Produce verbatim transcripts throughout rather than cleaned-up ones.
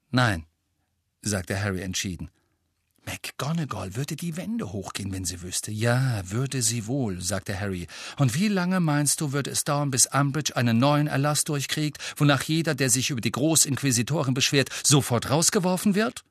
Nein, sagte Harry entschieden. McGonagall würde die Wände hochgehen, wenn sie wüsste. Ja, würde sie wohl, sagte Harry. Und wie lange, meinst du, würde es dauern, bis Umbridge einen neuen Erlass durchkriegt, wonach jeder, der sich über die Großinquisitorin beschwert, sofort rausgeworfen wird?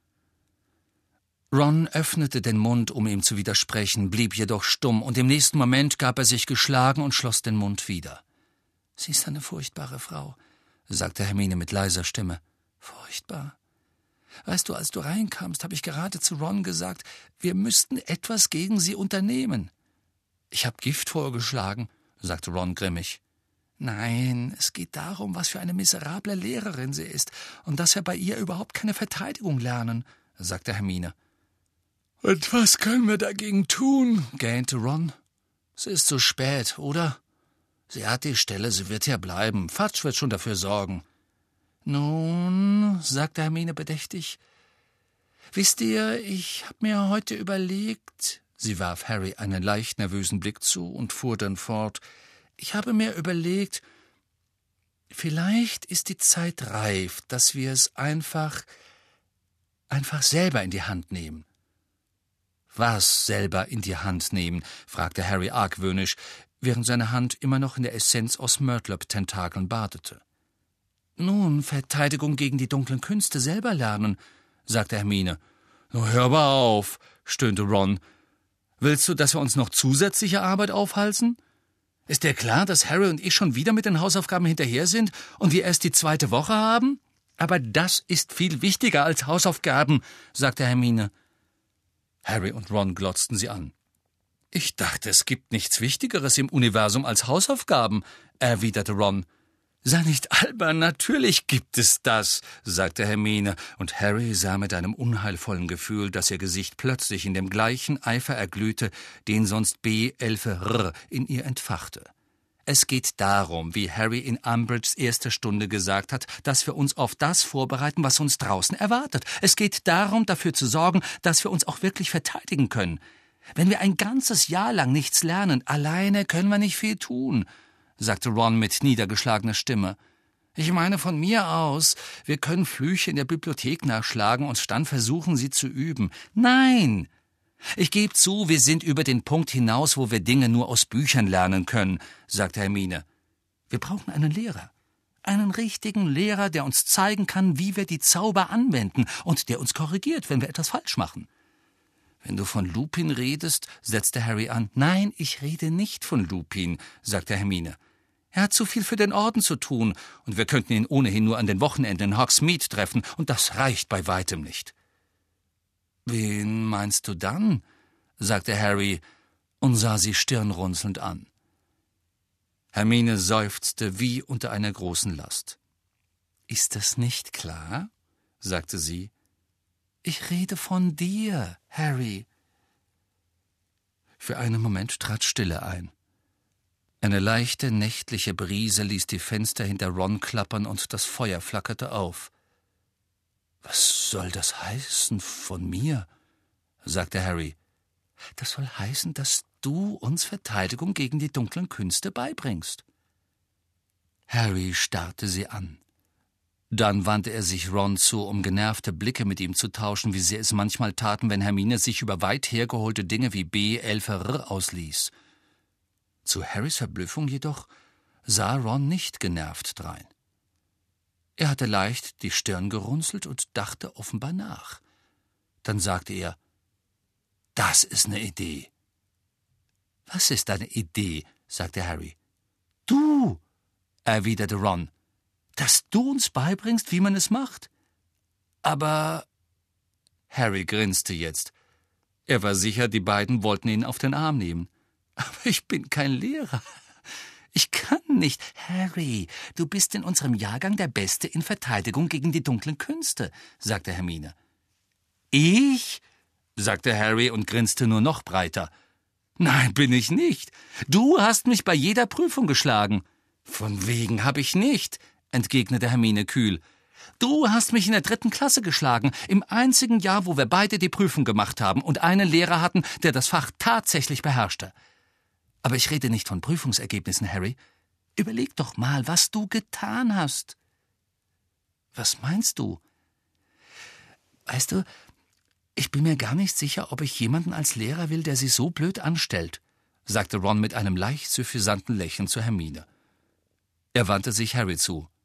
Ron öffnete den Mund, um ihm zu widersprechen, blieb jedoch stumm, und im nächsten Moment gab er sich geschlagen und schloss den Mund wieder. »Sie ist eine furchtbare Frau«, sagte Hermine mit leiser Stimme. »Furchtbar. Weißt du, als du reinkamst, habe ich gerade zu Ron gesagt, wir müssten etwas gegen sie unternehmen.« »Ich habe Gift vorgeschlagen«, sagte Ron grimmig. »Nein, es geht darum, was für eine miserable Lehrerin sie ist und dass wir bei ihr überhaupt keine Verteidigung lernen«, sagte Hermine. »Und was können wir dagegen tun?« gähnte Ron. »Es ist zu spät, oder? Sie hat die Stelle, sie wird hier bleiben. Fudge wird schon dafür sorgen.« »Nun«, sagte Hermine bedächtig, »wisst ihr, ich habe mir heute überlegt«, sie warf Harry einen leicht nervösen Blick zu und fuhr dann fort, »ich habe mir überlegt, vielleicht ist die Zeit reif, dass wir es einfach, einfach selber in die Hand nehmen.« »Was selber in die Hand nehmen?« fragte Harry argwöhnisch, während seine Hand immer noch in der Essenz aus Murtlop-Tentakeln badete. »Nun, Verteidigung gegen die dunklen Künste selber lernen«, sagte Hermine. »Hör aber auf«, stöhnte Ron. »Willst du, dass wir uns noch zusätzliche Arbeit aufhalsen? Ist dir klar, dass Harry und ich schon wieder mit den Hausaufgaben hinterher sind und wir erst die zweite Woche haben?« »Aber das ist viel wichtiger als Hausaufgaben«, sagte Hermine. Harry und Ron glotzten sie an. »Ich dachte, es gibt nichts Wichtigeres im Universum als Hausaufgaben«, erwiderte Ron. »Sei nicht albern, natürlich gibt es das«, sagte Hermine, und Harry sah mit einem unheilvollen Gefühl, dass ihr Gesicht plötzlich in dem gleichen Eifer erglühte, den sonst B. Elfe in ihr entfachte. Es geht darum, wie Harry in Umbridges erster Stunde gesagt hat, dass wir uns auf das vorbereiten, was uns draußen erwartet. Es geht darum, dafür zu sorgen, dass wir uns auch wirklich verteidigen können. Wenn wir ein ganzes Jahr lang nichts lernen, alleine können wir nicht viel tun«, sagte Ron mit niedergeschlagener Stimme. »Ich meine von mir aus, wir können Flüche in der Bibliothek nachschlagen und dann versuchen, sie zu üben. Nein! Ich gebe zu, wir sind über den Punkt hinaus, wo wir Dinge nur aus Büchern lernen können«, sagte Hermine. »Wir brauchen einen Lehrer. Einen richtigen Lehrer, der uns zeigen kann, wie wir die Zauber anwenden und der uns korrigiert, wenn wir etwas falsch machen.« »Wenn du von Lupin redest«, setzte Harry an. »Nein, ich rede nicht von Lupin«, sagte Hermine. »Er hat zu viel für den Orden zu tun, und wir könnten ihn ohnehin nur an den Wochenenden in Hogsmeade treffen, und das reicht bei weitem nicht.« »Wen meinst du dann?« sagte Harry und sah sie stirnrunzelnd an. Hermine seufzte wie unter einer großen Last. »Ist das nicht klar?« sagte sie. »Ich rede von dir, Harry.« Für einen Moment trat Stille ein. Eine leichte, nächtliche Brise ließ die Fenster hinter Ron klappern und das Feuer flackerte auf. »Was soll das heißen von mir?« sagte Harry. »Das soll heißen, dass du uns Verteidigung gegen die dunklen Künste beibringst.« Harry starrte sie an. Dann wandte er sich Ron zu, um genervte Blicke mit ihm zu tauschen, wie sie es manchmal taten, wenn Hermine sich über weit hergeholte Dinge wie B. Elfer ausließ. Zu Harrys Verblüffung jedoch sah Ron nicht genervt drein. Er hatte leicht die Stirn gerunzelt und dachte offenbar nach. Dann sagte er, »Das ist eine Idee.« »Was ist eine Idee?« sagte Harry. »Du«, erwiderte Ron, »dass du uns beibringst, wie man es macht.« »Aber...« Harry grinste jetzt. Er war sicher, die beiden wollten ihn auf den Arm nehmen. »Aber ich bin kein Lehrer. Ich kann nicht.« »Harry, du bist in unserem Jahrgang der Beste in Verteidigung gegen die dunklen Künste«, sagte Hermine. »Ich?« sagte Harry und grinste nur noch breiter. »Nein, bin ich nicht. Du hast mich bei jeder Prüfung geschlagen.« »Von wegen hab ich nicht«, entgegnete Hermine kühl. »Du hast mich in der dritten Klasse geschlagen, im einzigen Jahr, wo wir beide die Prüfung gemacht haben und einen Lehrer hatten, der das Fach tatsächlich beherrschte. Aber ich rede nicht von Prüfungsergebnissen, Harry. Überleg doch mal, was du getan hast.« »Was meinst du?« Weißt du, ich bin mir gar nicht sicher, ob ich jemanden als Lehrer will, der sie so blöd anstellt, sagte Ron mit einem leicht suffisanten Lächeln zu Hermine. Er wandte sich Harry zu.